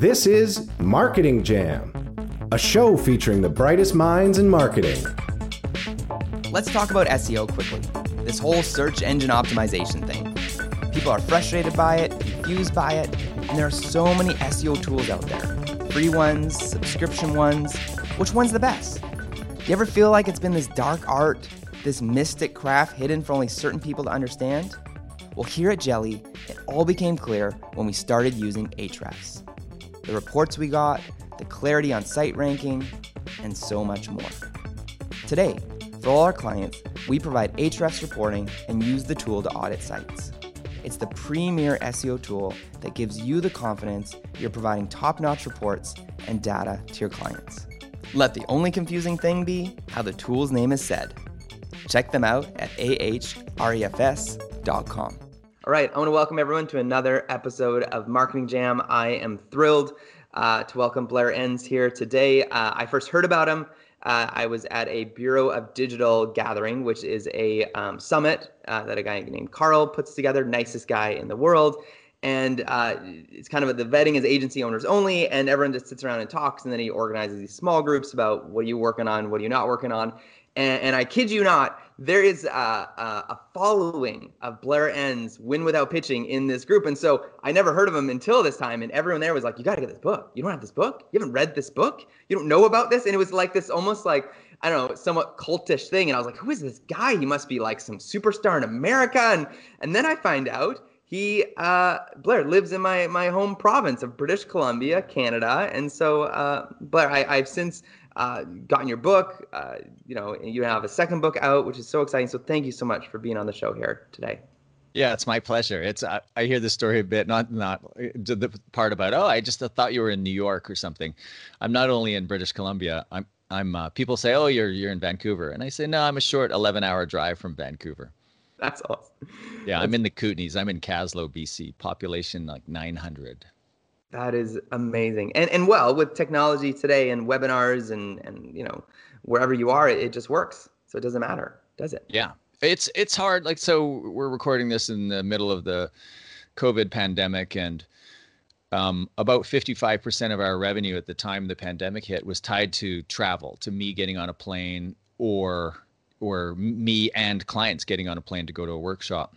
This is Marketing Jam, a show featuring the brightest minds in marketing. Let's talk about SEO quickly. This whole search engine optimization thing. People are frustrated by it, confused by it, and there are so many SEO tools out there. Free ones, subscription ones. Which one's the best? Do you ever feel like it's been this dark art, this mystic craft hidden for only certain people to understand? Well, here at Jelly, it all became clear when we started using Ahrefs. The reports we got, the clarity on site ranking, and so much more. Today, for all our clients, we provide Ahrefs reporting and use the tool to audit sites. It's the premier SEO tool that gives you the confidence you're providing top-notch reports and data to your clients. Let the only confusing thing be how the tool's name is said. Check them out at ahrefs.com. All right, I want to welcome everyone to another episode of Marketing Jam. I am thrilled to welcome Blair Enns here today. I first heard about him. I was at a Bureau of Digital gathering, which is a summit that a guy named Carl puts together, nicest guy in the world. And it's kind of the vetting is agency owners only, and everyone just sits around and talks, and then he organizes these small groups about what are you working on, what are you not working on. And I kid you not, there is a following of Blair Enns Win Without Pitching in this group. And so I never heard of him until this time. And everyone there was like, you got to get this book. You don't have this book? You haven't read this book? You don't know about this? And it was like this almost like, I don't know, somewhat cultish thing. And I was like, who is this guy? He must be like some superstar in America. And then I find out Blair lives in my home province of British Columbia, Canada. And so, Blair, I've since gotten your book, you have a second book out, which is so exciting. So thank you so much for being on the show here today. Yeah, it's my pleasure. It's I hear this story a bit, not the part about, I just thought you were in New York or something. I'm not only in British Columbia. I'm people say, you're in Vancouver. And I say, no, I'm a short 11-hour drive from Vancouver. That's awesome. Yeah, I'm in the Kootenays. I'm in Caslow, BC, population like 900. That is amazing. And well, with technology today and webinars and wherever you are, it just works. So it doesn't matter, does it? Yeah. It's hard. Like, so we're recording this in the middle of the COVID pandemic, and about 55% of our revenue at the time the pandemic hit was tied to travel, to me getting on a plane or me and clients getting on a plane to go to a workshop.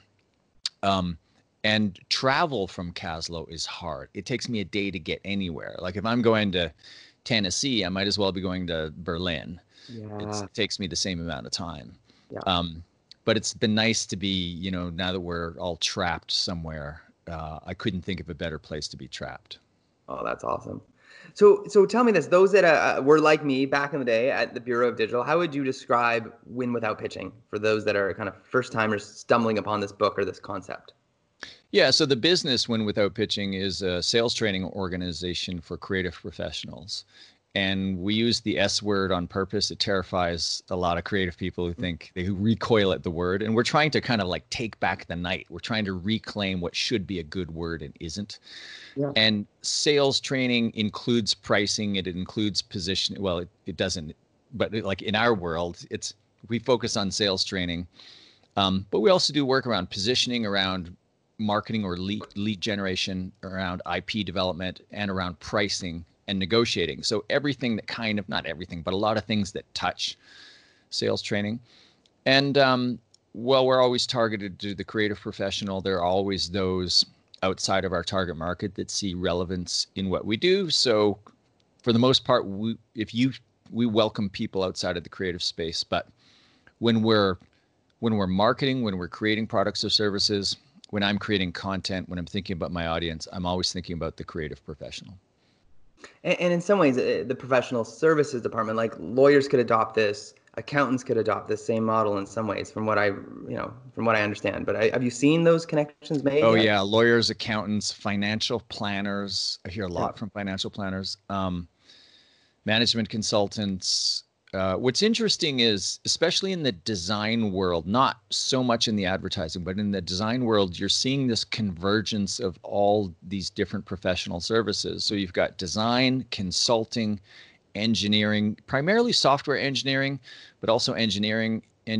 And travel from Caslow is hard. It takes me a day to get anywhere. Like if I'm going to Tennessee, I might as well be going to Berlin. Yeah. It takes me the same amount of time. Yeah. But it's been nice to be, now that we're all trapped somewhere, I couldn't think of a better place to be trapped. Oh, that's awesome. So tell me this, those that were like me back in the day at the Bureau of Digital, how would you describe Win Without Pitching for those that are kind of first timers stumbling upon this book or this concept? Yeah, so the business Win Without Pitching is a sales training organization for creative professionals. And we use the S word on purpose. It terrifies a lot of creative people who recoil at the word. And we're trying to kind of like take back the night. We're trying to reclaim what should be a good word and isn't. Yeah. And sales training includes pricing. It includes position. Well, it doesn't, but like in our world, we focus on sales training. But we also do work around positioning, around marketing or lead generation, around IP development, and around pricing and negotiating. So everything that not everything, but a lot of things that touch sales training. And we're always targeted to the creative professional. There are always those outside of our target market that see relevance in what we do. So for the most part, we welcome people outside of the creative space. But when we're marketing, when we're creating products or services, when I'm creating content, when I'm thinking about my audience, I'm always thinking about the creative professional. And in some ways, the professional services department, like lawyers could adopt this, accountants could adopt this same model in some ways, from what I understand. But have you seen those connections made? Oh, yeah. Lawyers, accountants, financial planners. I hear a lot from financial planners, management consultants. What's interesting is, especially in the design world, not so much in the advertising, but in the design world, you're seeing this convergence of all these different professional services. So you've got design, consulting, engineering, primarily software engineering, but also engineering.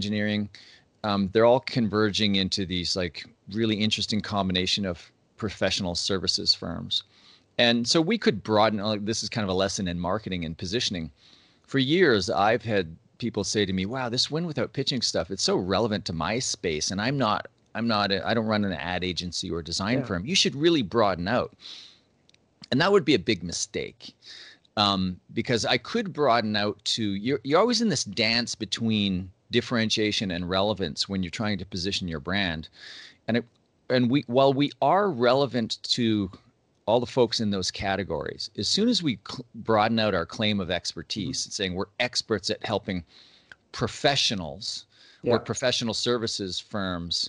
They're all converging into these like really interesting combination of professional services firms. And so we could broaden, like, this is kind of a lesson in marketing and positioning. For years, I've had people say to me, wow, this win without pitching stuff, it's so relevant to my space. And I don't run an ad agency or design firm. You should really broaden out. And that would be a big mistake. Because I could broaden out to, you're always in this dance between differentiation and relevance when you're trying to position your brand. While we are relevant to all the folks in those categories, as soon as we broaden out our claim of expertise, saying we're experts at helping professionals or professional services firms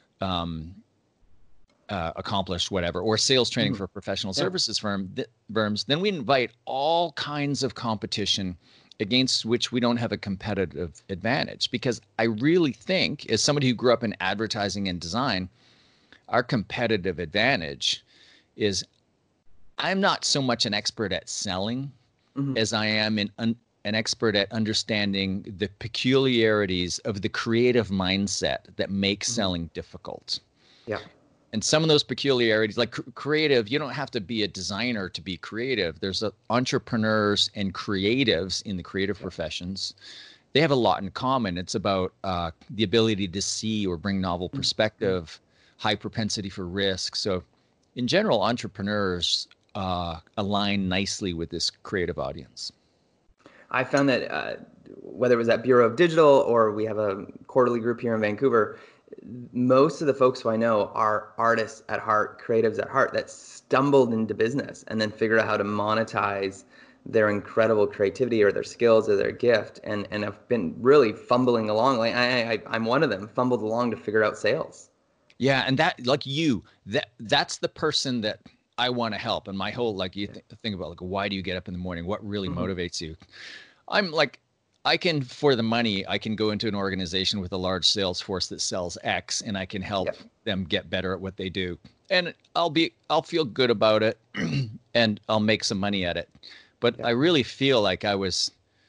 accomplish whatever, or sales training for professional services firms, then we invite all kinds of competition against which we don't have a competitive advantage. Because I really think, as somebody who grew up in advertising and design, our competitive advantage is I'm not so much an expert at selling as I am an expert at understanding the peculiarities of the creative mindset that makes selling difficult. Yeah. And some of those peculiarities, like creative, you don't have to be a designer to be creative. There's entrepreneurs and creatives in the creative professions. They have a lot in common. It's about the ability to see or bring novel perspective, high propensity for risk. So in general, entrepreneurs align nicely with this creative audience. I found that whether it was at Bureau of Digital or we have a quarterly group here in Vancouver, most of the folks who I know are artists at heart, creatives at heart, that stumbled into business and then figured out how to monetize their incredible creativity or their skills or their gift, and have been really fumbling along. Like I'm one of them, fumbled along to figure out sales. Yeah, and that, like that's the person that I want to help. And my whole, like, you think about, like, why do you get up in the morning? What really motivates you? I'm like, for the money, I can go into an organization with a large sales force that sells X, and I can help them get better at what they do. And I'll feel good about it and I'll make some money at it. But I really feel like I was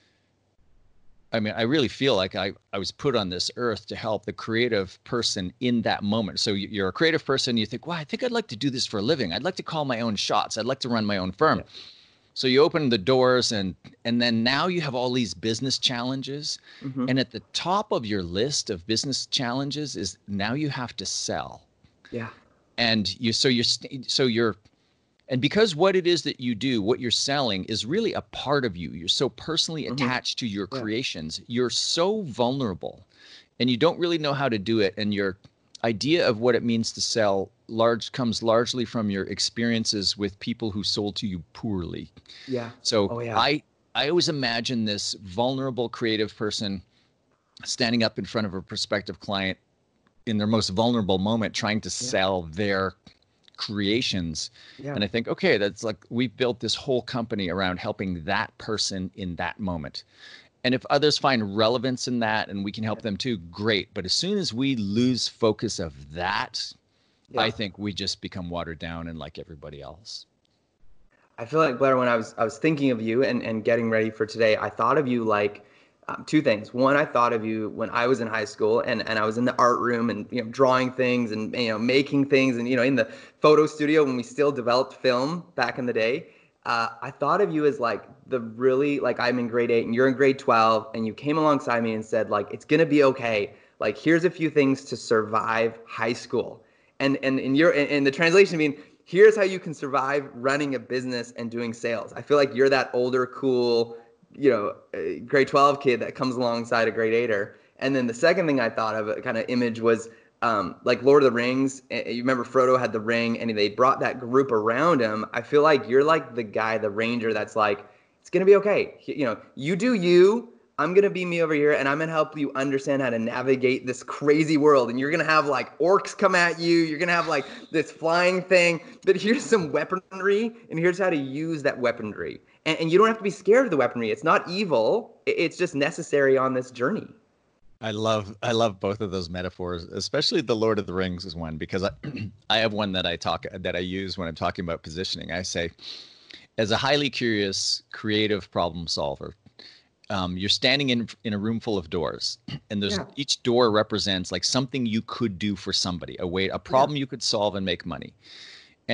put on this earth to help the creative person in that moment. So you're a creative person, you think, wow, I think I'd like to do this for a living. I'd like to call my own shots. I'd like to run my own firm. Yeah. So you open the doors, and then now you have all these business challenges. And at the top of your list of business challenges is now you have to sell. Yeah. And and because what it is that you do, what you're selling, is really a part of you. You're so personally attached to your creations. You're so vulnerable, and you don't really know how to do it. And your idea of what it means to sell comes largely from your experiences with people who sold to you poorly. Yeah. So I always imagine this vulnerable creative person standing up in front of a prospective client in their most vulnerable moment, trying to sell their creations. And I think, okay, that's like, we've built this whole company around helping that person in that moment. And if others find relevance in that and we can help them too, great. But as soon as we lose focus of that, I think we just become watered down and like everybody else. I feel like, Blair, when I was thinking of you and getting ready for today, I thought of you like two things. One, I thought of you when I was in high school and I was in the art room and, drawing things and, making things and, in the photo studio when we still developed film back in the day. I thought of you as like I'm in grade 8 and you're in grade 12, and you came alongside me and said, like, it's going to be okay. Like, here's a few things to survive high school. And the translation being, here's how you can survive running a business and doing sales. I feel like you're that older, cool, grade 12 kid that comes alongside a grade 8er. And then the second thing I thought of, kind of image, was like Lord of the Rings. You remember Frodo had the ring and they brought that group around him. I feel like you're like the guy, the ranger, that's like, it's going to be okay. You do you. I'm going to be me over here, and I'm going to help you understand how to navigate this crazy world. And you're going to have like orcs come at you. You're going to have like this flying thing. But here's some weaponry, and here's how to use that weaponry. And you don't have to be scared of the weaponry. It's not evil. It's just necessary on this journey. I love both of those metaphors, especially the Lord of the Rings is one, because I have one that I use when I'm talking about positioning. I say, as a highly curious, creative problem solver, you're standing in a room full of doors, and each door represents like something you could do for somebody, a problem you could solve and make money. And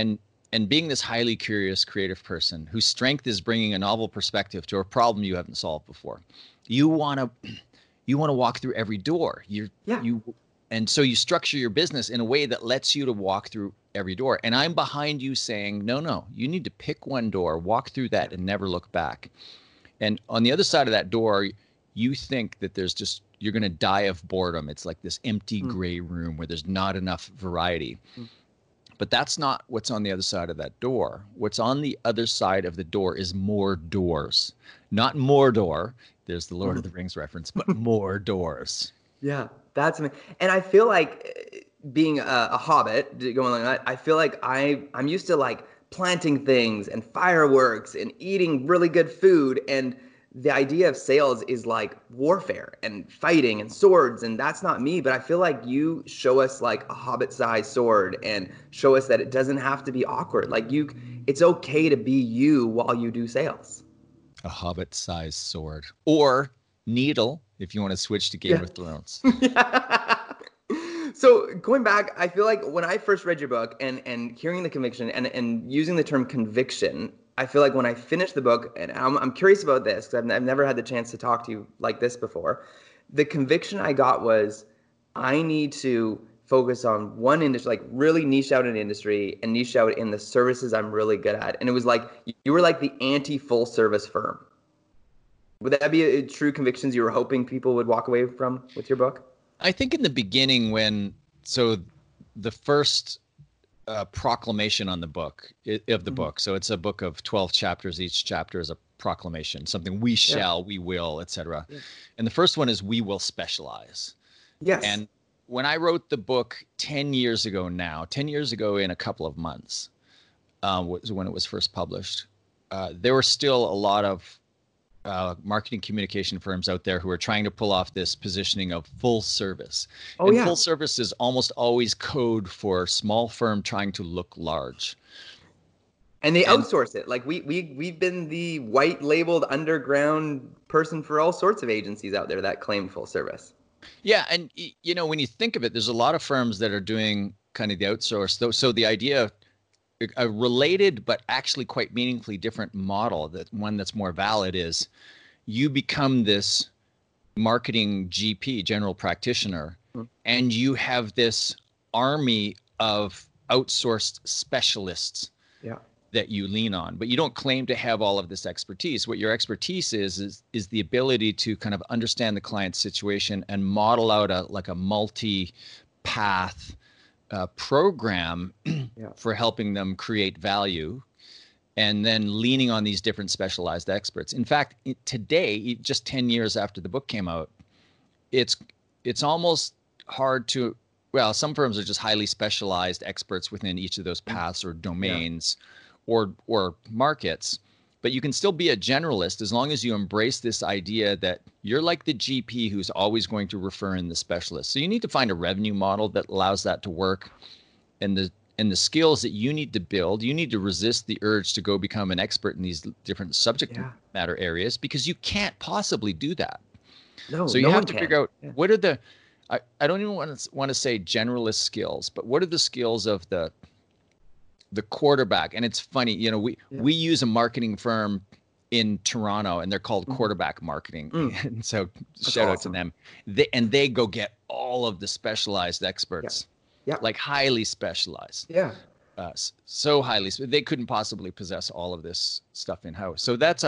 and being this highly curious, creative person whose strength is bringing a novel perspective to a problem you haven't solved before, you want to walk through every door. And so you structure your business in a way that lets you to walk through every door. And I'm behind you saying, no, you need to pick one door, walk through that, and never look back. And on the other side of that door, you think that you're going to die of boredom. It's like this empty gray room where there's not enough variety. But that's not what's on the other side of that door. What's on the other side of the door is more doors. Not Mordor. There's the Lord of the Rings reference, but more doors. Yeah, that's amazing. And I feel like being a hobbit, going like that, I feel like I'm used to like planting things and fireworks and eating really good food. And the idea of sales is like warfare and fighting and swords, and that's not me. But I feel like you show us like a hobbit-sized sword and show us that it doesn't have to be awkward. Like it's okay to be you while you do sales. A hobbit-sized sword, or needle, if you want to switch to Game of Thrones. So going back, I feel like when I first read your book and hearing the conviction and using the term conviction, I feel like when I finished the book, and I'm curious about this because I've never had the chance to talk to you like this before. The conviction I got was I need to focus on one industry, like really niche out an industry and niche out in the services I'm really good at. And it was like you were like the anti-full service firm. Would that be a true convictions you were hoping people would walk away from with your book? I think in the beginning the first proclamation on the book book. So it's a book of 12 chapters. Each chapter is a proclamation, something we shall, we will, etc. Yeah. And the first one is we will specialize. Yes. And when I wrote the book 10 years ago in a couple of months, was when it was first published, there were still a lot of marketing communication firms out there who are trying to pull off this positioning of full service. Full service is almost always code for small firm trying to look large. And they outsource it. Like we've been the white labeled underground person for all sorts of agencies out there that claim full service. Yeah. And when you think of it, there's a lot of firms that are doing kind of the outsource. So the idea, a related but actually quite meaningfully different model, that one that's more valid, is you become this marketing GP, general practitioner, and you have this army of outsourced specialists that you lean on, but you don't claim to have all of this expertise. What your expertise is the ability to kind of understand the client's situation and model out a multi-path program for helping them create value, and then leaning on these different specialized experts. In fact, today, just 10 years after the book came out, it's almost hard to, some firms are just highly specialized experts within each of those paths or domains or markets. But you can still be a generalist as long as you embrace this idea that you're like the GP who's always going to refer in the specialist. So you need to find a revenue model that allows that to work. And the skills that you need to build, you need to resist the urge to go become an expert in these different subject matter areas, because you can't possibly do that. So you have to figure out what are the, I don't even want to say generalist skills, but what are the skills of the quarterback? And it's funny, we use a marketing firm in Toronto, and they're called Quarterback Marketing. And so shout out to them. They go get all of the specialized experts, like highly specialized. So highly, they couldn't possibly possess all of this stuff in house. So that's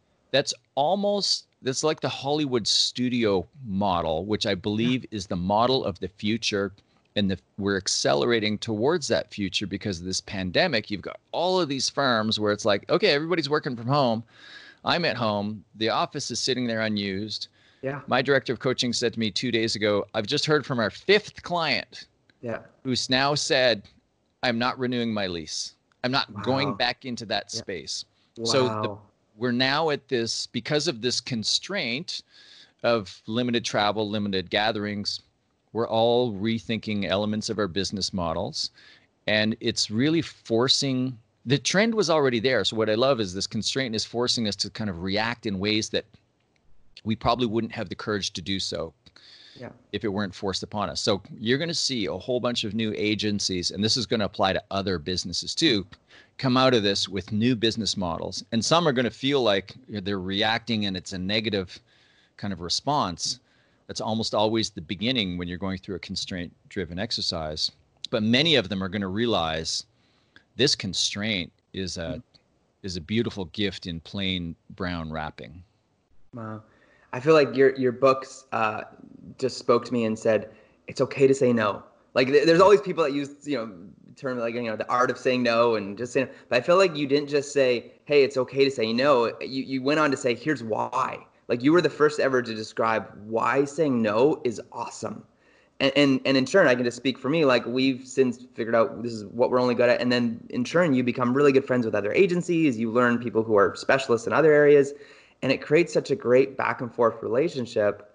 like the Hollywood studio model, which I believe is the model of the future. And we're accelerating towards that future because of this pandemic. You've got all of these firms where it's like, okay, everybody's working from home. I'm at home. The office is sitting there unused. My director of coaching said to me 2 days ago, I've just heard from our 5th client who's now said, I'm not renewing my lease. I'm not going back into that space. So we're now at this, because of this constraint of limited travel, limited gatherings, we're all rethinking elements of our business models, and it's really forcing, the trend was already there. So what I love is this constraint is forcing us to kind of react in ways that we probably wouldn't have the courage to do so if it weren't forced upon us. So you're going to see a whole bunch of new agencies, and this is going to apply to other businesses too, come out of this with new business models, and some are going to feel like they're reacting and it's a negative kind of response. That's almost always the beginning when you're going through a constraint-driven exercise. But many of them are going to realize this constraint is a beautiful gift in plain brown wrapping. Wow. I feel like your books just spoke to me and said, it's okay to say no. Like there's always people that use, term like, the art of saying no and just saying, but I feel like you didn't just say, hey, it's okay to say no. You went on to say, here's why. Like you were the first ever to describe why saying no is awesome. And in turn, I can just speak for me, like we've since figured out this is what we're only good at. And then in turn, you become really good friends with other agencies. You learn people who are specialists in other areas, and it creates such a great back and forth relationship.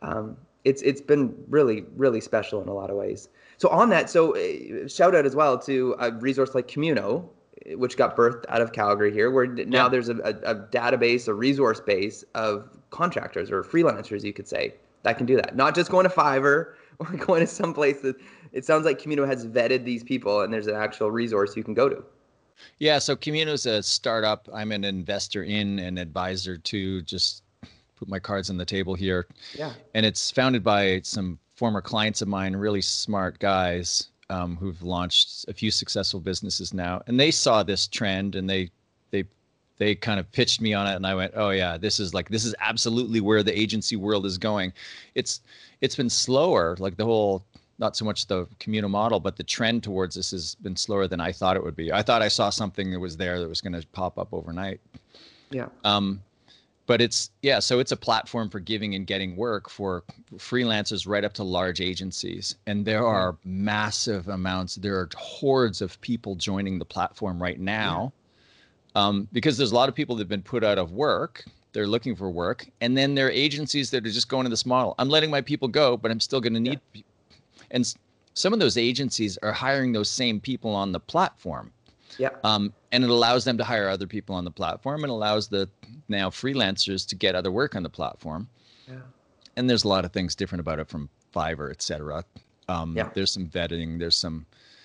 It's been really, really special in a lot of ways. So on that, shout out as well to a resource like Communo, which got birthed out of Calgary here, where now there's a database, a resource base of contractors or freelancers, you could say, that can do that. Not just going to Fiverr or going to some place that it sounds like Communo has vetted these people and there's an actual resource you can go to. Yeah, so Communo is a startup. I'm an investor in and advisor to, just put my cards on the table here. Yeah. And it's founded by some former clients of mine, really smart guys who've launched a few successful businesses now. And they saw this trend and they kind of pitched me on it, and I went, oh yeah, this is absolutely where the agency world is going. It's been slower, like the whole, not so much the Communo model, but the trend towards this has been slower than I thought it would be. I thought I saw something that was there that was going to pop up overnight. Yeah. But so it's a platform for giving and getting work for freelancers right up to large agencies. And there are massive amounts, there are hordes of people joining the platform right now. Because there's a lot of people that have been put out of work. They're looking for work. And then there are agencies that are just going to this model. I'm letting my people go, but I'm still going to need people. And some of those agencies are hiring those same people on the platform. Yeah. And it allows them to hire other people on the platform, and allows the now freelancers to get other work on the platform. Yeah. And there's a lot of things different about it from Fiverr, et cetera. There's some vetting, there's some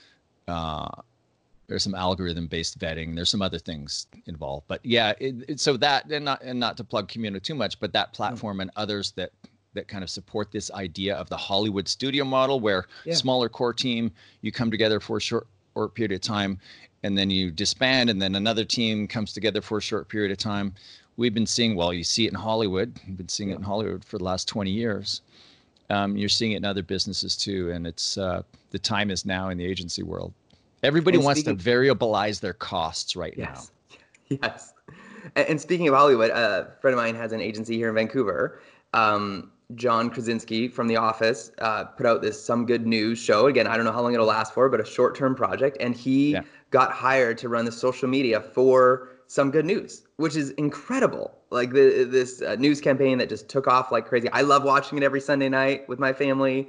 algorithm-based vetting. There's some other things involved, but yeah. So that, and not to plug Communo too much, but that platform and others that kind of support this idea of the Hollywood studio model, where smaller core team, you come together for a short period of time, and then you disband, and then another team comes together for a short period of time. We've been seeing, you see it in Hollywood. We've been seeing it in Hollywood for the last 20 years. You're seeing it in other businesses too, and it's the time is now in the agency world. Everybody wants to variabilize their costs right now. Yes. And speaking of Hollywood, a friend of mine has an agency here in Vancouver. John Krasinski from The Office put out this Some Good News show. Again, I don't know how long it'll last for, but a short-term project. And he got hired to run the social media for Some Good News, which is incredible. Like this news campaign that just took off like crazy. I love watching it every Sunday night with my family.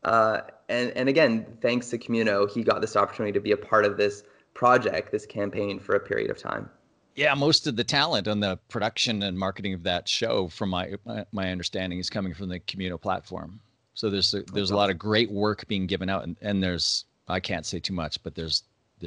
And again, thanks to Communo, he got this opportunity to be a part of this project, this campaign for a period of time. Yeah, most of the talent on the production and marketing of that show, from my understanding, is coming from the Communo platform. So there's a lot of great work being given out, and there's, I can't say too much, but there's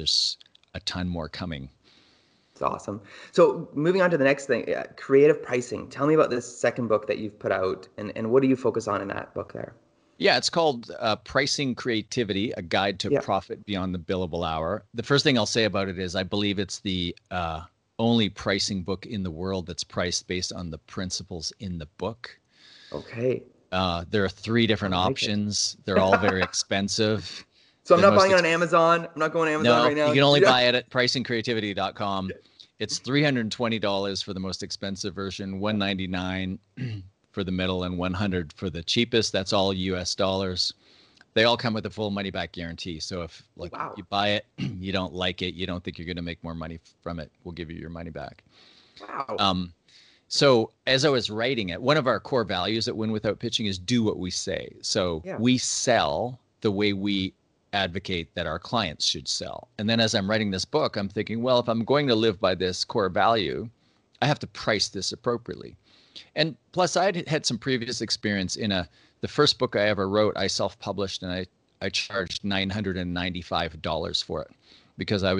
a ton more coming. It's awesome. So moving on to the next thing, creative pricing. Tell me about this second book that you've put out, and what do you focus on in that book there? Yeah, it's called Pricing Creativity, A Guide to Profit Beyond the Billable Hour. The first thing I'll say about it is I believe it's the only pricing book in the world that's priced based on the principles in the book. Okay. There are 3 different options. They're all very expensive. So I'm not buying it on Amazon. I'm not going to Amazon right now. You can only buy it at pricingcreativity.com. It's $320 for the most expensive version, $199 for the middle, and $100 for the cheapest. That's all US dollars. They all come with a full money back guarantee. So if you buy it, you don't like it, you don't think you're going to make more money from it, we'll give you your money back. Wow. So as I was writing it, one of our core values at Win Without Pitching is do what we say. So we sell the way we advocate that our clients should sell. And then as I'm writing this book, I'm thinking, well, if I'm going to live by this core value, I have to price this appropriately. And plus I'd had some previous experience in the first book I ever wrote, I self-published, and I charged $995 for it because I was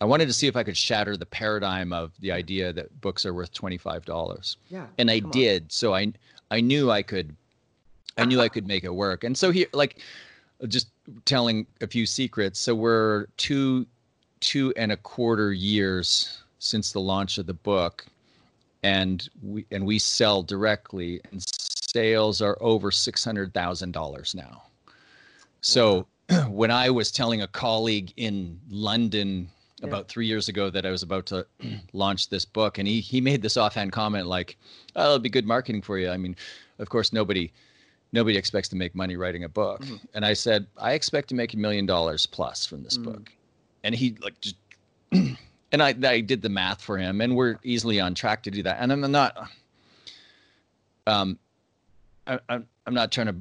I wanted to see if I could shatter the paradigm of the idea that books are worth $25. Yeah. And I did. So I knew I could make it work. And so here, like, just telling a few secrets. So we're two and a quarter years since the launch of the book, and we sell directly, and sales are over $600,000 now. So when I was telling a colleague in London about 3 years ago that I was about to launch this book, and he made this offhand comment like, "Oh, it'll be good marketing for you." I mean, of course, nobody expects to make money writing a book. Mm-hmm. And I said, "I expect to make $1 million plus from this book." And he like just, and I did the math for him, and we're easily on track to do that. And I'm not, I'm not trying to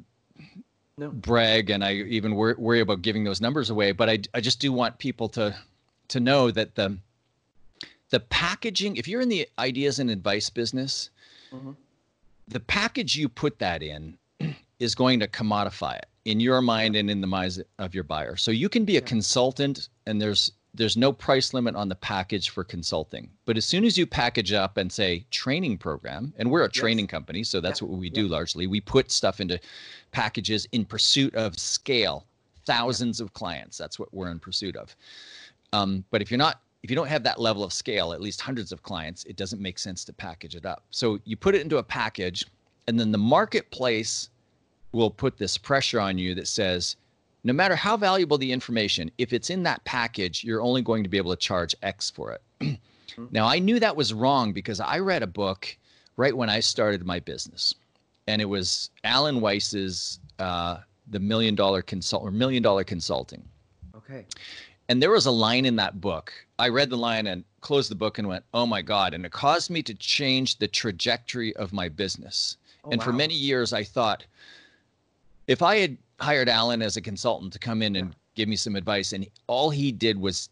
brag, and I even worry about giving those numbers away, but I just do want people to know that the packaging, if you're in the ideas and advice business, the package you put that in is going to commodify it in your mind and in the minds of your buyer. So you can be a consultant, and there's no price limit on the package for consulting. But as soon as you package up and say training program, and we're a training company, so that's what we do largely. We put stuff into packages in pursuit of scale, thousands of clients. That's what we're in pursuit of. But if you don't have that level of scale, at least hundreds of clients, it doesn't make sense to package it up. So you put it into a package, and then the marketplace will put this pressure on you that says, no matter how valuable the information, if it's in that package, you're only going to be able to charge X for it. Now, I knew that was wrong because I read a book right when I started my business, and it was Alan Weiss's The $1 Million Consulting. Okay. And there was a line in that book. I read the line and closed the book and went, "Oh my God." And it caused me to change the trajectory of my business. For many years, I thought, if I had hired Alan as a consultant to come in and give me some advice, and all he did was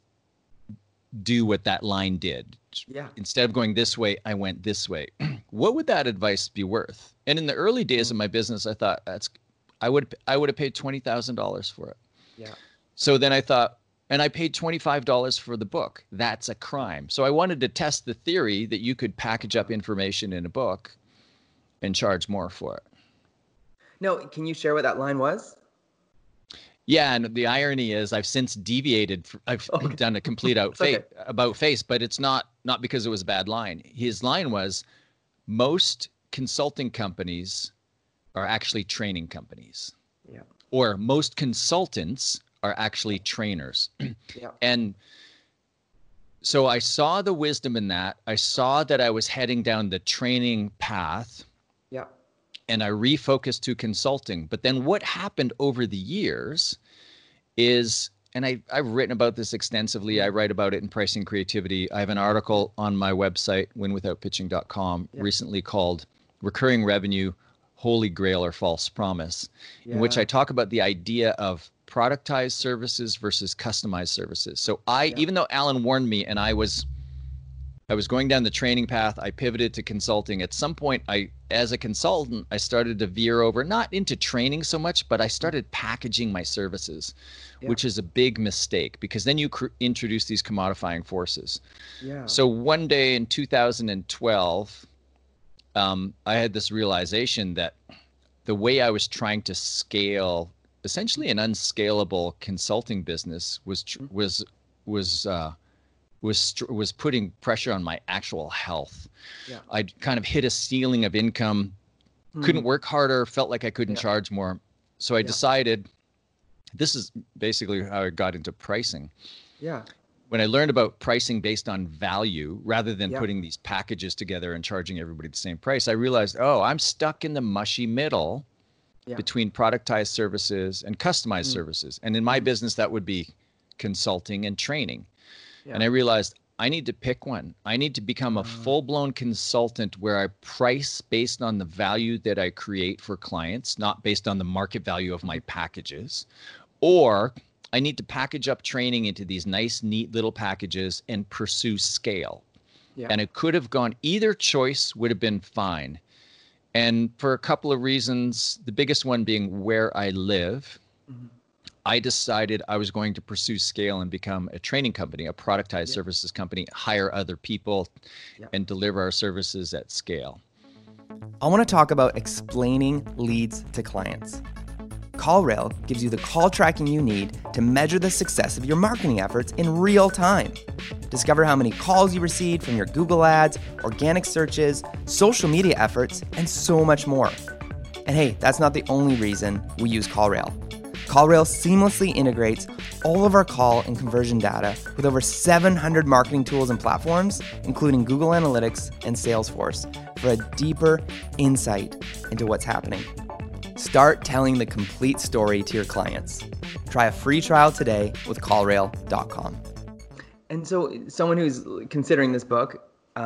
do what that line did. Instead of going this way, I went this way. What would that advice be worth? And in the early days of my business, I thought I would have paid $20,000 for it. Yeah. So then I thought, and I paid $25 for the book. That's a crime. So I wanted to test the theory that you could package up information in a book and charge more for it. No, can you share what that line was? Yeah, and the irony is I've since deviated. I've done a complete about face, but it's not because it was a bad line. His line was, most consulting companies are actually training companies. Yeah. Or most consultants are actually trainers. Yeah. And so I saw the wisdom in that. I saw that I was heading down the training path. Yeah. And I refocused to consulting. But then what happened over the years is, and I've written about this extensively. I write about it in Pricing Creativity. I have an article on my website, winwithoutpitching.com, recently called Recurring Revenue, Holy Grail or False Promise, in which I talk about the idea of productized services versus customized services. So even though Alan warned me and I was going down the training path, I pivoted to consulting. At some point, as a consultant, I started to veer over, not into training so much, but I started packaging my services, which is a big mistake because then you introduce these commodifying forces. Yeah. So one day in 2012, I had this realization that the way I was trying to scale essentially an unscalable consulting business was putting pressure on my actual health. Yeah. I'd kind of hit a ceiling of income, couldn't work harder, felt like I couldn't charge more. So I decided, this is basically how I got into pricing. Yeah. When I learned about pricing based on value, rather than putting these packages together and charging everybody the same price, I realized, I'm stuck in the mushy middle between productized services and customized services. And in my business, that would be consulting and training. Yeah. And I realized I need to pick one. I need to become a full-blown consultant where I price based on the value that I create for clients, not based on the market value of my packages. Or I need to package up training into these nice, neat little packages and pursue scale. Yeah. And it could have gone, either choice would have been fine. And for a couple of reasons, the biggest one being where I live. I decided I was going to pursue scale and become a training company, a productized services company, hire other people, and deliver our services at scale. I want to talk about explaining leads to clients. CallRail gives you the call tracking you need to measure the success of your marketing efforts in real time. Discover how many calls you received from your Google ads, organic searches, social media efforts, and so much more. And hey, that's not the only reason we use CallRail. CallRail seamlessly integrates all of our call and conversion data with over 700 marketing tools and platforms, including Google Analytics and Salesforce, for a deeper insight into what's happening. Start telling the complete story to your clients. Try a free trial today with callrail.com. And so someone who's considering this book,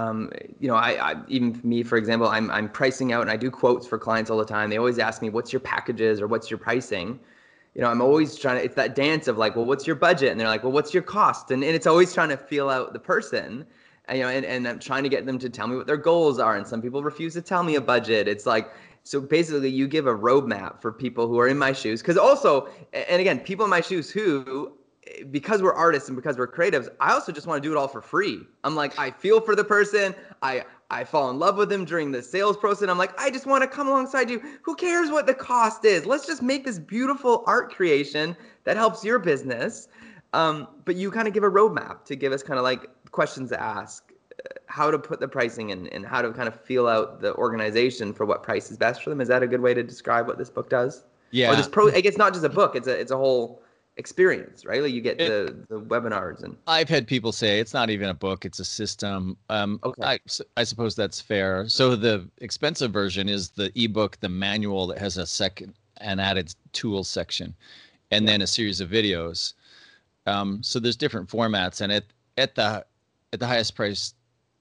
I even me, for example, I'm pricing out and I do quotes for clients all the time. They always ask me, what's your packages or what's your pricing? I'm always trying to, it's that dance of like, well, what's your budget? And they're like, well, what's your cost? And it's always trying to feel out the person, and I'm trying to get them to tell me what their goals are. And some people refuse to tell me a budget. It's like, so basically you give a roadmap for people who are in my shoes. Cause also, and again, people in my shoes who, because we're artists and because we're creatives, I also just want to do it all for free. I'm like, I feel for the person. I fall in love with them during the sales process. I'm like, I just want to come alongside you. Who cares what the cost is? Let's just make this beautiful art creation that helps your business. But you kind of give a roadmap to give us kind of like questions to ask, how to put the pricing in, and how to kind of feel out the organization for what price is best for them. Is that a good way to describe what this book does? Yeah. Or this I guess not just a book. It's a whole experience, right? Like you get the webinars, and I've had people say it's not even a book, it's a system. Okay. I suppose that's fair. So the expensive version is the ebook, the manual that has an added tools section, and then a series of videos. So there's different formats, and at the highest price,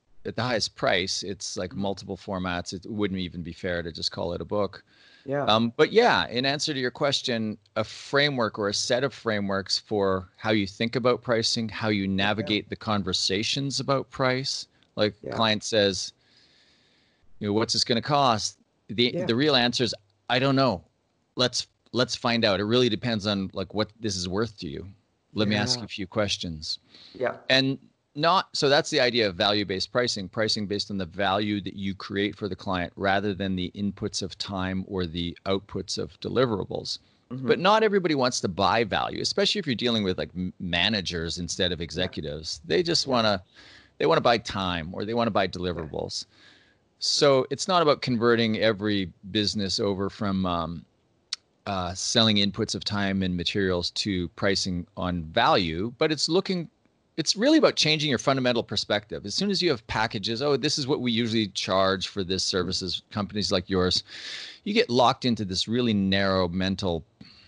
it's like multiple formats. It wouldn't even be fair to just call it a book. Yeah. But yeah, in answer to your question, a framework or a set of frameworks for how you think about pricing, how you navigate the conversations about price. Like client says, what's this going to cost? The real answer is, I don't know. Let's find out. It really depends on like what this is worth to you. Let me ask you a few questions. Yeah. And so that's the idea of value-based pricing based on the value that you create for the client rather than the inputs of time or the outputs of deliverables. Mm-hmm. But not everybody wants to buy value, especially if you're dealing with like managers instead of executives. They just want to buy time, or they want to buy deliverables. So it's not about converting every business over from selling inputs of time and materials to pricing on value, but it's really about changing your fundamental perspective. As soon as you have packages, this is what we usually charge for this services, companies like yours, you get locked into this really narrow mental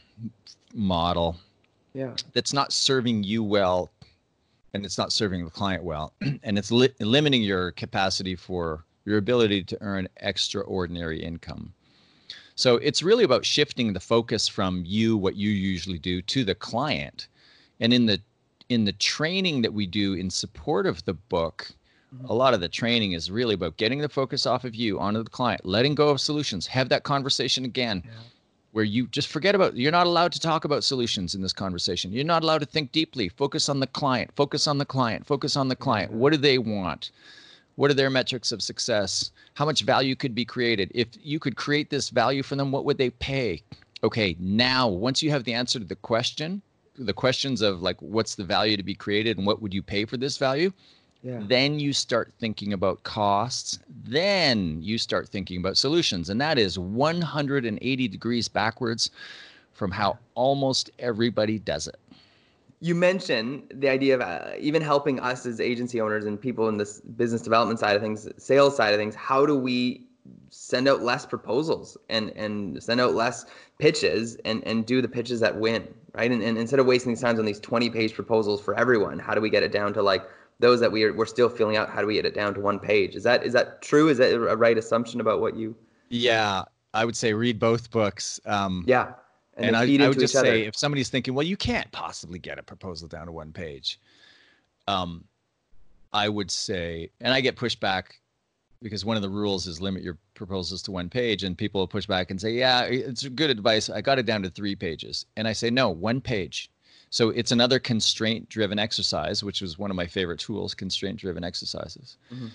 model that's not serving you well, and it's not serving the client well. And it's limiting your capacity for your ability to earn extraordinary income. So it's really about shifting the focus from what you usually do, to the client. And in the training that we do in support of the book, a lot of the training is really about getting the focus off of you onto the client, letting go of solutions, have that conversation again, where you just forget about, you're not allowed to talk about solutions in this conversation. You're not allowed to think deeply. Focus on the client, focus on the client, focus on the client. What do they want? What are their metrics of success? How much value could be created? If you could create this value for them, what would they pay? Okay, now, once you have the answer to the questions of like, what's the value to be created and what would you pay for this value? Then you start thinking about costs. Then you start thinking about solutions. And that is 180 degrees backwards from how almost everybody does it. You mentioned the idea of even helping us as agency owners and people in this business development side of things, sales side of things. How do we send out less proposals and send out less pitches and do the pitches that win, right? And instead of wasting time on these 20-page proposals for everyone, how do we get it down to like those that we're still filling out? How do we get it down to one page? Is that true? Is that a right assumption about what you? Yeah, I would say read both books. And I would just say, if somebody's thinking, well, you can't possibly get a proposal down to one page, I would say, and I get pushback because one of the rules is limit your proposals to 1 page, and people will push back and say, yeah, it's good advice. I got it down to 3 pages. And I say, no, 1 page. So it's another constraint-driven exercise, which was one of my favorite tools, constraint-driven exercises. Mm-hmm.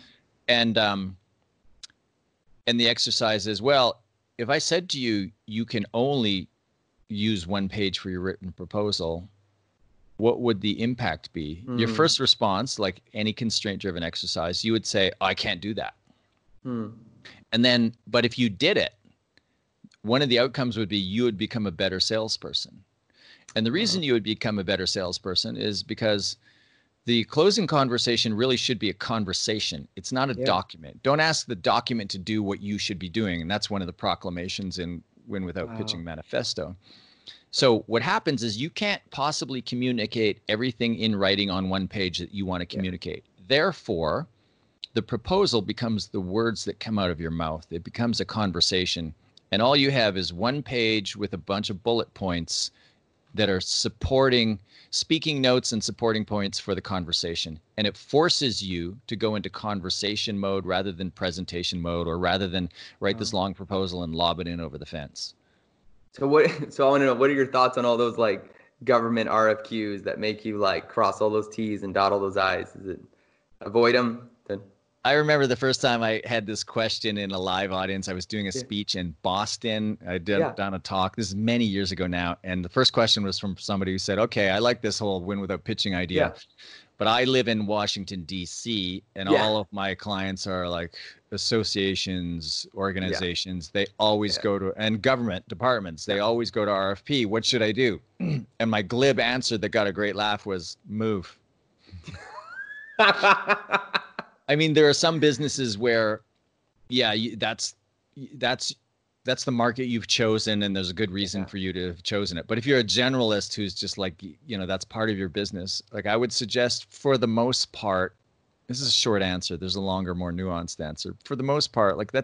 And the exercise is, well, if I said to you, you can only use 1 page for your written proposal, what would the impact be? Your first response, like any constraint-driven exercise, you would say, oh, I can't do that. And then, but if you did it, one of the outcomes would be you would become a better salesperson. And the reason you would become a better salesperson is because the closing conversation really should be a conversation. It's not a document. Don't ask the document to do what you should be doing. And that's one of the proclamations in Win Without Pitching Manifesto. So what happens is you can't possibly communicate everything in writing on 1 page that you want to communicate. Therefore, the proposal becomes the words that come out of your mouth. It becomes a conversation. And all you have is 1 page with a bunch of bullet points that are supporting speaking notes and supporting points for the conversation. And it forces you to go into conversation mode rather than presentation mode, or rather than write this long proposal and lob it in over the fence. So I want to know, what are your thoughts on all those like government RFQs that make you like cross all those T's and dot all those I's? Is it avoid them? I remember the first time I had this question in a live audience. I was doing a speech in Boston. I'd done a talk. This is many years ago now. And the first question was from somebody who said, okay, I like this whole Win Without Pitching idea, but I live in Washington, D.C., and all of my clients are like associations, organizations. They always go to, and government departments, they always go to RFP. What should I do? And my glib answer that got a great laugh was move. I mean, there are some businesses where, that's the market you've chosen, and there's a good reason for you to have chosen it. But if you're a generalist who's just like, that's part of your business, like I would suggest for the most part, this is a short answer. There's a longer, more nuanced answer. For the most part, like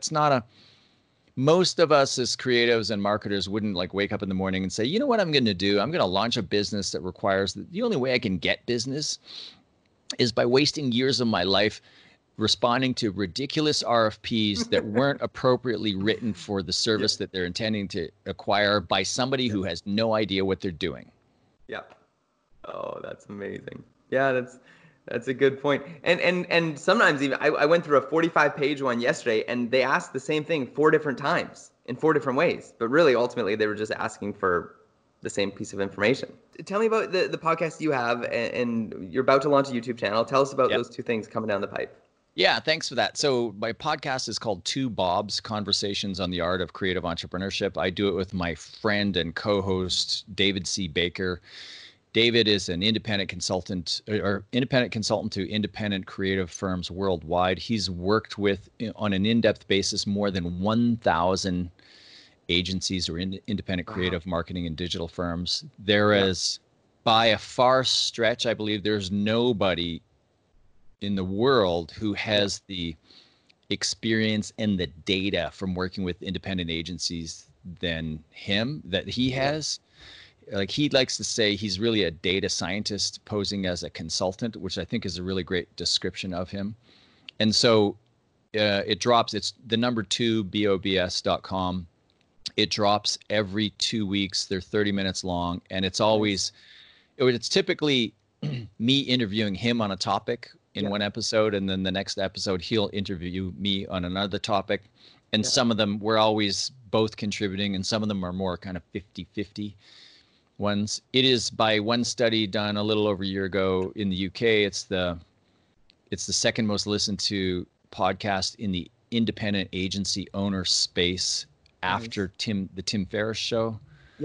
most of us as creatives and marketers wouldn't like wake up in the morning and say, you know what I'm going to do? I'm going to launch a business that requires the only way I can get business is by wasting years of my life responding to ridiculous RFPs that weren't appropriately written for the service that they're intending to acquire by somebody who has no idea what they're doing. Yeah. Oh, that's amazing. Yeah, that's a good point. And sometimes even I went through a 45-page one yesterday, and they asked the same thing 4 different times in 4 different ways. But really, ultimately, they were just asking for the same piece of information. Tell me about the podcast you have, and you're about to launch a YouTube channel. Tell us about those 2 things coming down the pipe. Yeah, thanks for that. So my podcast is called Two Bobs, Conversations on the Art of Creative Entrepreneurship. I do it with my friend and co-host, David C. Baker. David is an independent consultant to independent creative firms worldwide. He's worked with, on an in-depth basis, more than 1,000 agencies or independent creative marketing and digital firms. There is, by a far stretch, I believe there's nobody in the world who has the experience and the data from working with independent agencies than him, that he has. Like, he likes to say he's really a data scientist posing as a consultant, which I think is a really great description of him. And so it drops, it's the number 2 BOBS.com. It drops every 2 weeks. They're 30 minutes long, and it's always, it's typically me interviewing him on a topic in one episode, and then the next episode he'll interview me on another topic. And some of them we're always both contributing, and some of them are more kind of 50-50 ones. It is, by one study done a little over a year ago in the UK, it's the second most listened to podcast in the independent agency owner space after the Tim Ferriss show.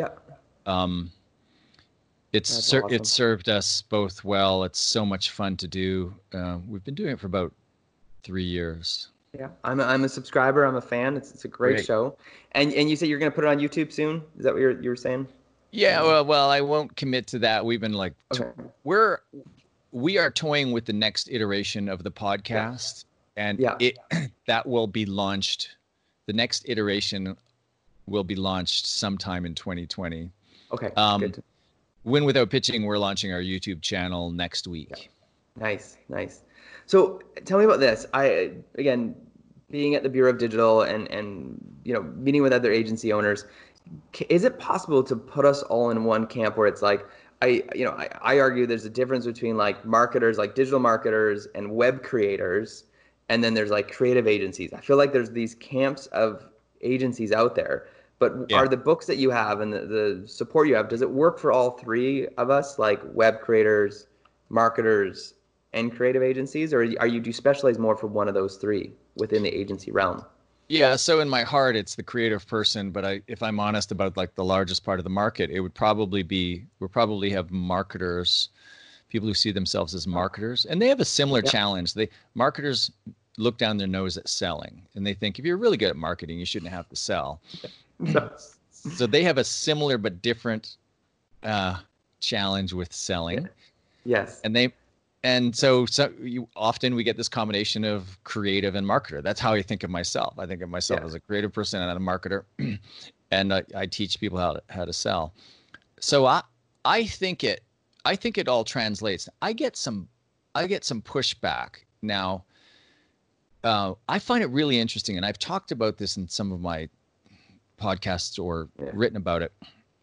It served us both well. It's so much fun to do. We've been doing it for about 3 years. Yeah, I'm a subscriber. I'm a fan. It's a great show. And you said you're going to put it on YouTube soon? Is that what you were saying? Yeah, well, I won't commit to that. We've been like, we are toying with the next iteration of the podcast, and that will be launched. The next iteration will be launched sometime in 2020. Okay. Good. Win Without Pitching, we're launching our YouTube channel next week. Nice. So tell me about this. Again, being at the Bureau of Digital and meeting with other agency owners, is it possible to put us all in one camp where it's like, I argue there's a difference between like marketers, like digital marketers and web creators, and then there's like creative agencies. I feel like there's these camps of agencies out there, but are the books that you have and the support you have, does it work for all three of us, like web creators, marketers, and creative agencies, or do you specialize more for one of those three within the agency realm? Yeah, so in my heart, it's the creative person, but if I'm honest about like the largest part of the market, it would probably be, we'll probably have marketers, people who see themselves as marketers, and they have a similar challenge. Marketers look down their nose at selling, and they think if you're really good at marketing, you shouldn't have to sell. So they have a similar but different challenge with selling. Yes. And so often we get this combination of creative and marketer. That's how I think of myself. I think of myself as a creative person and a marketer, and I teach people how to sell. So I think it all translates. I get some pushback now. I find it really interesting, and I've talked about this in some of my podcasts or written about it.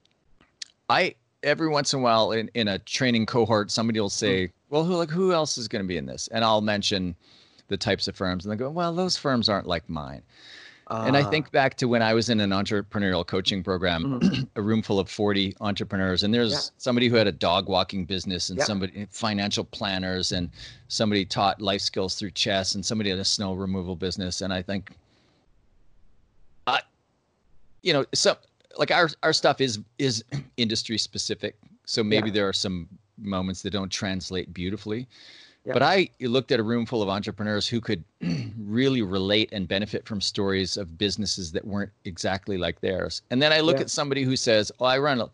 Every once in a while in a training cohort, somebody will say, well, who else is going to be in this? And I'll mention the types of firms, and they go, well, those firms aren't like mine. And I think back to when I was in an entrepreneurial coaching program, a room full of 40 entrepreneurs, and there's somebody who had a dog walking business, and somebody financial planners, and somebody taught life skills through chess, and somebody had a snow removal business. And I think, so like our stuff is industry specific, so maybe there are some moments that don't translate beautifully. But I looked at a room full of entrepreneurs who could really relate and benefit from stories of businesses that weren't exactly like theirs. And then I look at somebody who says, "Oh, I run a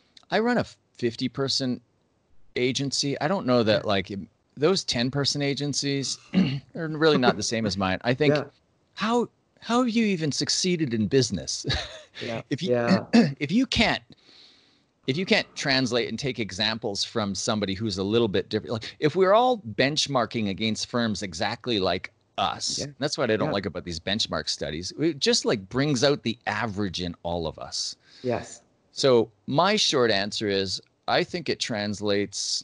50-person agency." I don't know that like those 10-person agencies are really not the same as mine. I think how have you even succeeded in business? If you can't translate and take examples from somebody who's a little bit different, like if we're all benchmarking against firms exactly like us, that's what I don't like about these benchmark studies. It just like brings out the average in all of us. Yes. So my short answer is, I think it translates.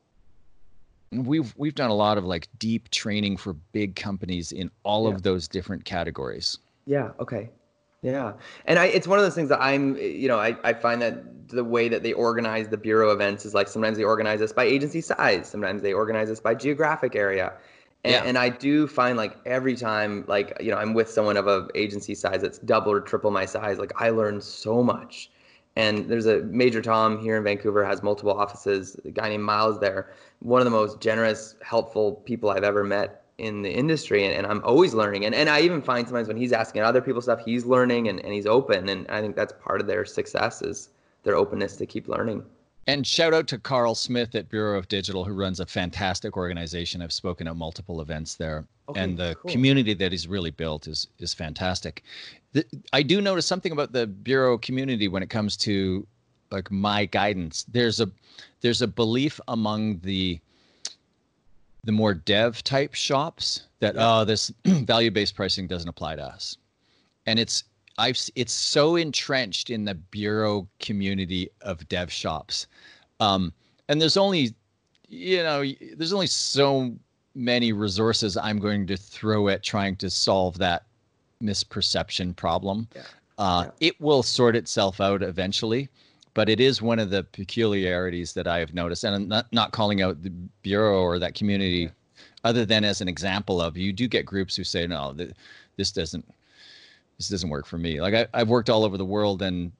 We've done a lot of like deep training for big companies in all of those different categories. Yeah. Okay. Yeah. And it's one of those things that I find that the way that they organize the Bureau events is like, sometimes they organize us by agency size. Sometimes they organize us by geographic area. And I do find like every time, like, I'm with someone of a agency size that's double or triple my size, like I learn so much. And there's a Major Tom here in Vancouver, has multiple offices. A guy named Miles there, one of the most generous, helpful people I've ever met in the industry. And I'm always learning. And I even find sometimes when he's asking other people stuff, he's learning and he's open. And I think that's part of their success, is their openness to keep learning. And shout out to Carl Smith at Bureau of Digital, who runs a fantastic organization. I've spoken at multiple events there. And the community that he's really built is fantastic. I do notice something about the Bureau community when it comes to like my guidance. There's a belief among the more dev type shops that this value-based pricing doesn't apply to us. And it's so entrenched in the Bureau community of dev shops. And there's only so many resources I'm going to throw at trying to solve that misperception problem. It will sort itself out eventually, but it is one of the peculiarities that I have noticed. And I'm not calling out the Bureau or that community other than as an example of, you do get groups who say, no, this doesn't work for me. Like I've worked all over the world, and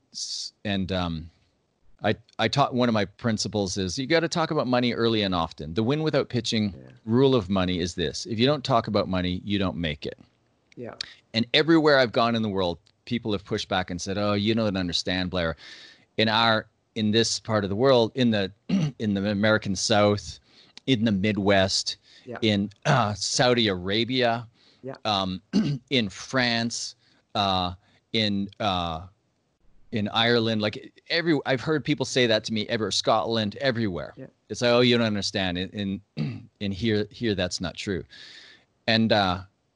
I taught, one of my principles is you got to talk about money early and often. The win without pitching rule of money is this: if you don't talk about money, you don't make it. Yeah. And everywhere I've gone in the world, people have pushed back and said, "Oh, you don't understand, Blair. In this part of the world, in the American South, in the Midwest, in Saudi Arabia, in France, in Ireland, like I've heard people say that to me Scotland, everywhere. It's like, oh, you don't understand. In here that's not true. And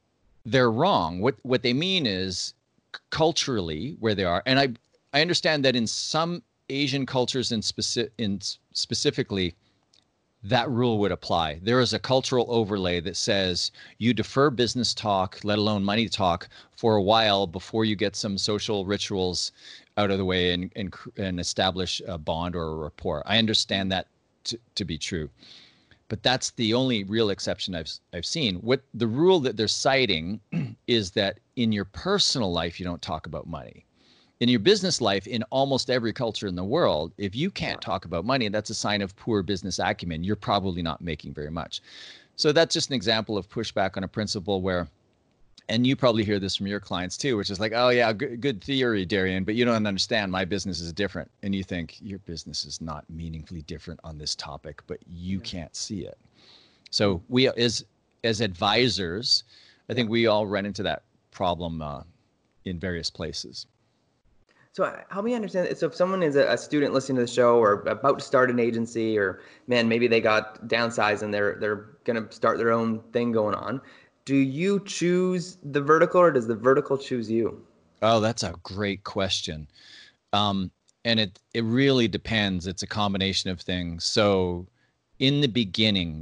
they're wrong. What they mean is culturally where they are. And I understand that in some Asian cultures specifically, that rule would apply. There is a cultural overlay that says you defer business talk, let alone money talk, for a while before you get some social rituals out of the way and establish a bond or a rapport. I understand that to be true, but that's the only real exception I've seen. What the rule that they're citing is that in your personal life, you don't talk about money. In your business life, in almost every culture in the world, if you can't talk about money, that's a sign of poor business acumen. You're probably not making very much. So that's just an example of pushback on a principle where, and you probably hear this from your clients too, which is like, oh yeah, good theory, Darian, but you don't understand, my business is different. And you think your business is not meaningfully different on this topic, but you can't see it. So we, as advisors, I think we all run into that problem in various places. So help me understand. So if someone is a student listening to the show or about to start an agency, or man, maybe they got downsized and they're going to start their own thing going on, do you choose the vertical or does the vertical choose you? Oh, that's a great question. And it really depends. It's a combination of things. So in the beginning,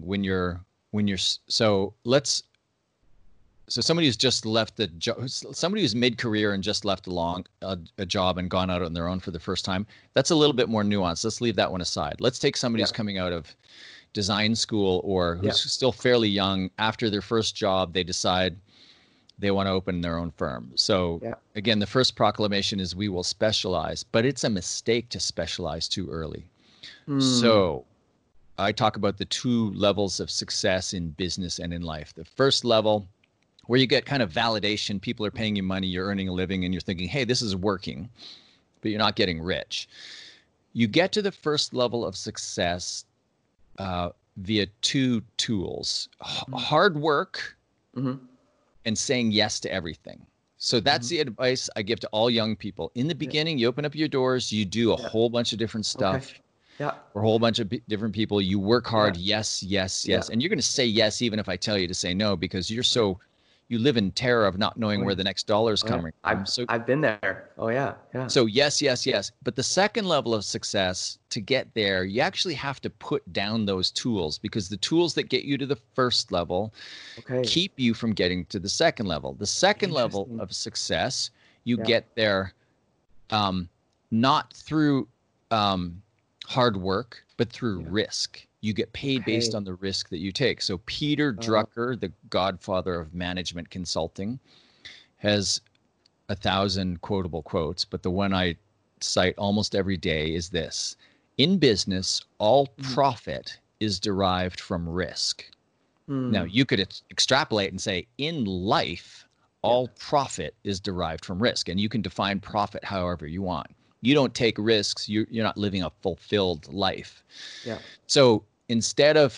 so somebody who's just left the job, somebody who's mid-career and just left a job and gone out on their own for the first time, that's a little bit more nuanced. Let's leave that one aside. Let's take somebody who's coming out of design school or who's still fairly young. After their first job, they decide they want to open their own firm. So again, the first proclamation is we will specialize, but it's a mistake to specialize too early. So I talk about the two levels of success in business and in life. The first level, where you get kind of validation, people are paying you money, you're earning a living, and you're thinking, hey, this is working, but you're not getting rich. You get to the first level of success via two tools, hard work and saying yes to everything. So that's the advice I give to all young people. In the beginning, you open up your doors, you do a whole bunch of different stuff. For a whole bunch of different people. You work hard. Yes. And you're going to say yes, even if I tell you to say no, because you live in terror of not knowing where the next dollar is coming from. I've been there. Oh yeah. So yes. But the second level of success, to get there, you actually have to put down those tools, because the tools that get you to the first level keep you from getting to the second level. The second level of success, you get there not through hard work, but through risk. You get paid based on the risk that you take. So Peter Drucker, the godfather of management consulting, has 1,000 quotable quotes, but the one I cite almost every day is this: in business, all profit is derived from risk. Now, you could extrapolate and say, in life, all profit is derived from risk, and you can define profit however you want. You don't take risks, you're not living a fulfilled life. So instead of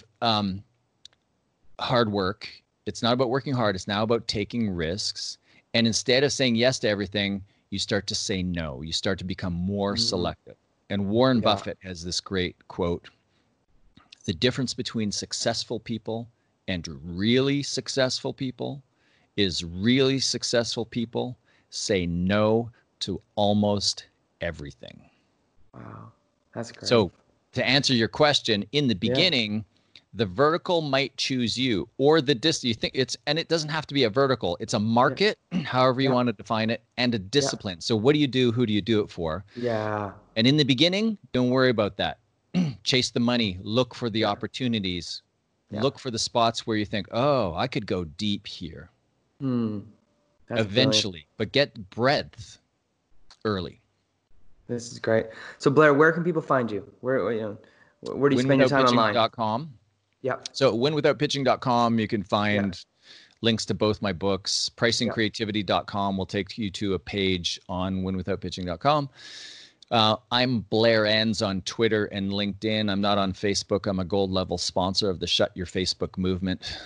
hard work, it's not about working hard, it's now about taking risks. And instead of saying yes to everything, you start to say no. You start to become more selective. And Warren Buffett has this great quote: the difference between successful people and really successful people is really successful people say no to almost everything. Wow, that's great. So to answer your question, in the beginning, the vertical might choose you, or the you think it's, and it doesn't have to be a vertical. It's a market, however you want to define it, and a discipline. So what do you do? Who do you do it for? And in the beginning, don't worry about that. Chase the money. Look for the opportunities. Look for the spots where you think, oh, I could go deep here. Eventually, but get breadth early. This is great. So Blair, where can people find you? Where do you spend your time online? winwithoutpitching.com. So winwithoutpitching.com, you can find links to both my books. Pricingcreativity.com will take you to a page on winwithoutpitching.com. I'm Blair Enns on Twitter and LinkedIn. I'm not on Facebook. I'm a gold level sponsor of the Shut Your Facebook movement.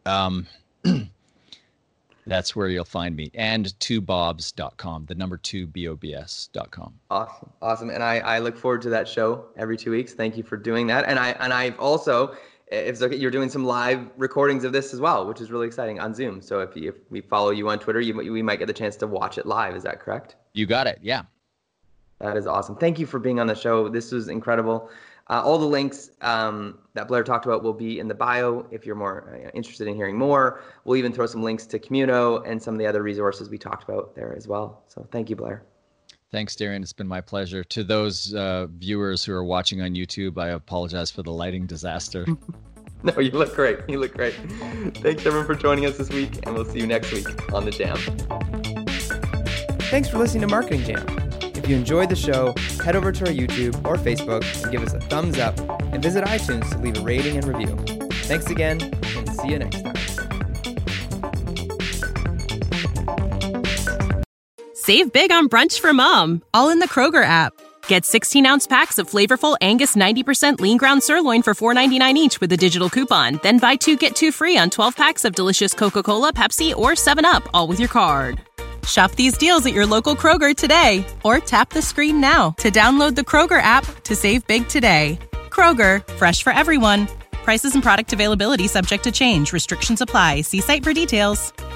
That's where you'll find me. And 2bobs.com, the number 2bobs.com. Awesome. And I look forward to that show every 2 weeks. Thank you for doing that. And I've also, if you're doing some live recordings of this as well, which is really exciting on Zoom. So if we follow you on Twitter, we might get the chance to watch it live. Is that correct? You got it. Yeah. That is awesome. Thank you for being on the show. This was incredible. All the links that Blair talked about will be in the bio if you're more interested in hearing more. We'll even throw some links to Communo and some of the other resources we talked about there as well. So thank you, Blair. Thanks, Darian. It's been my pleasure. To those viewers who are watching on YouTube, I apologize for the lighting disaster. No, you look great. You look great. Thanks, everyone, for joining us this week, and we'll see you next week on The Jam. Thanks for listening to Marketing Jam. If you enjoyed the show, head over to our YouTube or Facebook and give us a thumbs up, and visit iTunes to leave a rating and review. Thanks again, and see you next time. Save big on brunch for mom, all in the Kroger app. Get 16-ounce packs of flavorful Angus 90% lean ground sirloin for $4.99 each with a digital coupon. Then buy 2, get 2 free on 12 packs of delicious Coca-Cola, Pepsi, or 7-Up, all with your card. Shop these deals at your local Kroger today, or tap the screen now to download the Kroger app to save big today. Kroger, fresh for everyone. Prices and product availability subject to change. Restrictions apply. See site for details.